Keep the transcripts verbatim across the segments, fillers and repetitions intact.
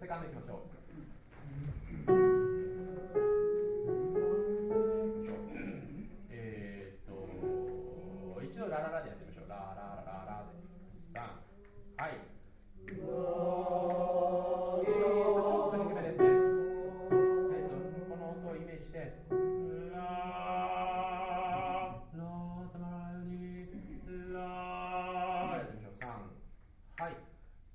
セカンドいきましょう。えーっと一度ラララでやってみましょう。ラララララでさん、はい。えーっとちょっと低めですね。えーっとこの音をイメージして、ララたまにラやってみましょう。さん、はい。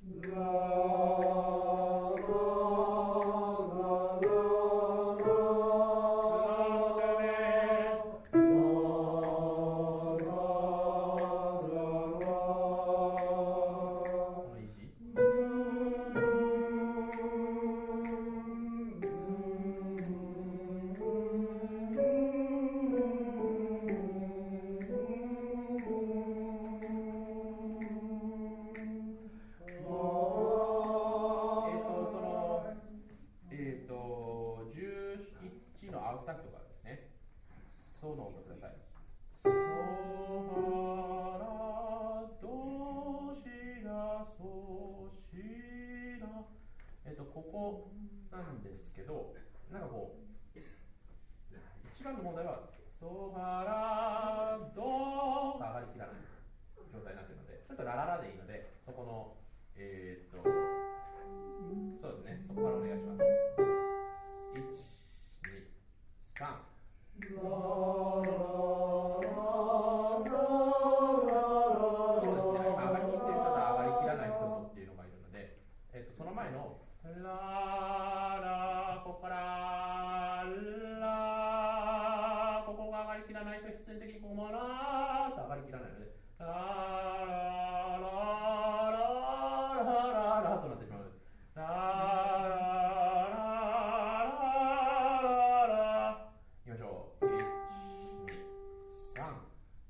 ソの音ください。ソ、ファ、ラ、ド、シ、ラ、ソ、シ、ラ。えっと、ここなんですけど、なんかこう、一番の問題は、ソ、ファ、ラ、ドが上がりきらない状態になっているので、ちょっとラララでいいので、そこの、えー、っと、そうですね、そこからお願いします。いち、に、さん。そうですね、今上がりきってる人と上がりきらない人とっていうのがいるので、えっと、その前のララここからラここが上がりきらないと必然的にここもラーと上がりきらないのでラララララララとなってしまうのでラいきましょう。いち、に、さん。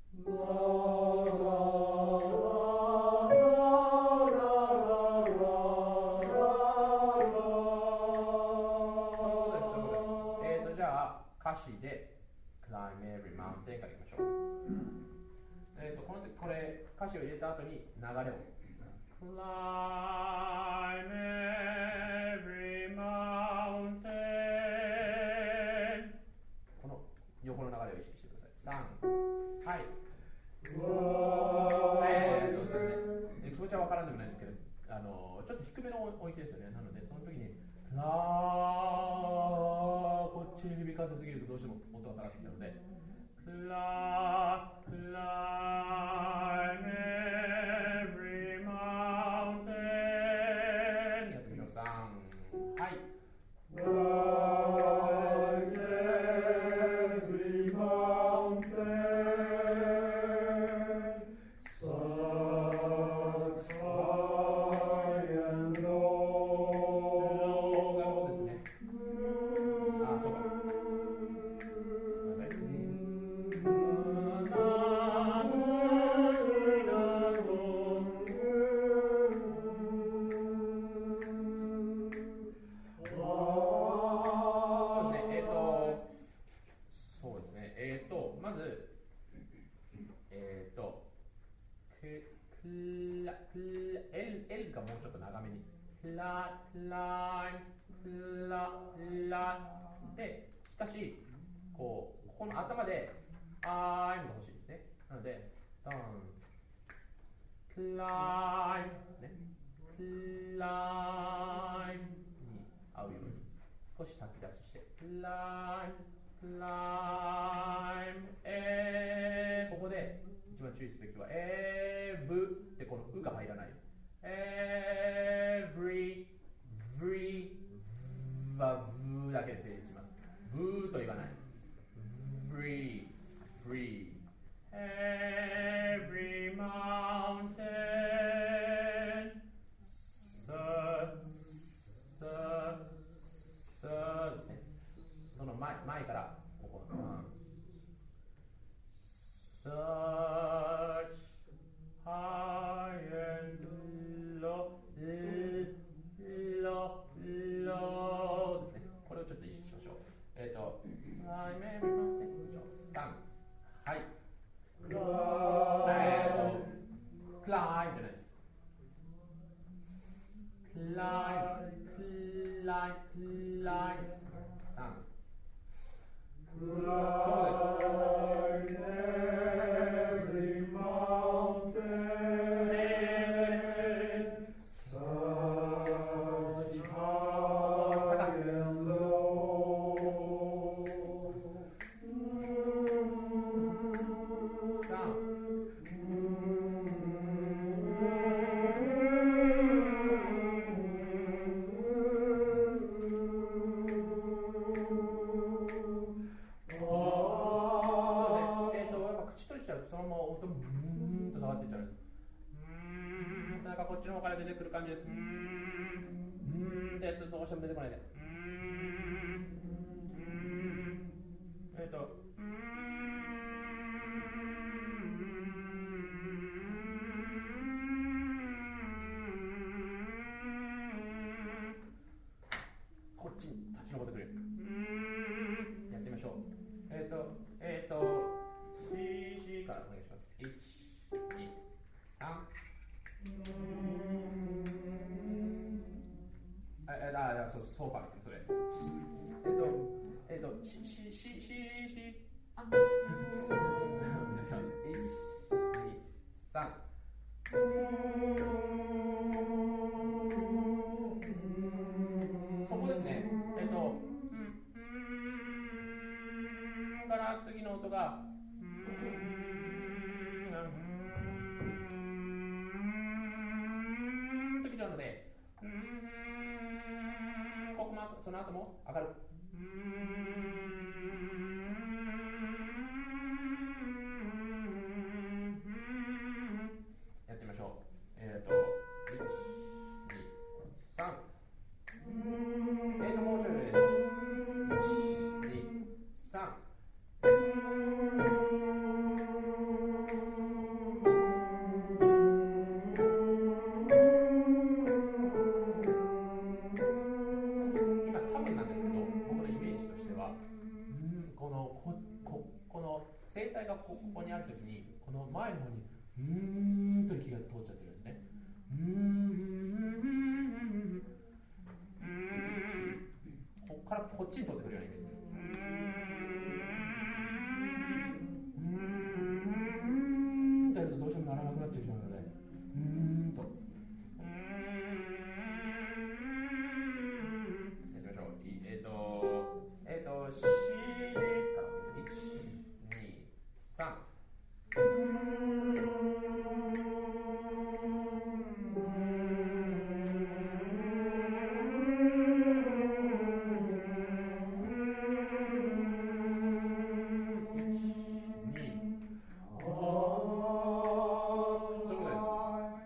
そうです、そうです。えーと、じゃあ、歌詞で Climb every mountain からいきましょう。えーと、この時、これ、歌詞を入れた後に流れを。Climb every mountain横の流れを意識してください。さん、はい。えーとですね、気持ちは分からんでもないんですけど、あのちょっと低めの音域ですよね。なので、その時に、ラー、こっちに響かせすぎるとどうしても音が下がってきたので、ラー、ラー、every mountain やってみましょう。さん、はい。L がもうちょっと長めにラライララで、しかしこうここの頭でアイムが欲しいですね。なのでドンクライムですね。クライムに合うように少し先出ししてクライムクライムえー、ここで一番注意すべきはエーブってこのうが入らない。every, every, はブだけで成立します。ブーと言わない。free, free, every mountain, sir, sir, sir ですね。その前、前からここ、うん、search, high and low, low, low ですね。これをちょっと意識しましょう。えっ、ー、と、climb every mountain さん、はい。えっ、ー、と、climb じゃないです。climb, climb じです。うーん、うーんってやつどうしても出てこないで。うーん、うーん、えっと、うーん、こっちに立ち上ってくれる。うーん、やってみましょう。えっと、えっと、C、C からお願いします。いち、に、さん。あ、あ、あ、そう、そうかですね、それ。えっと、えっと、し、し、し、し、し、あ、お願いします。いち、に、さん。そこですね。えっと、うん、うん、から次の音が、うん、うん、ときちゃうので、うん、ここもその後も上がる。うーん、やってみましょう。えっ、ー、と、いち、に、さん。えっ、ー、と、もうちょいです。いち、に、さん。今、多分なんですけど、僕のイメージとしては、うんこのこここの声帯がこここにあるときに、この前の方にうーんと息が通っちゃってるんですね。うーん、うーん、ここからこっちに通ってくる。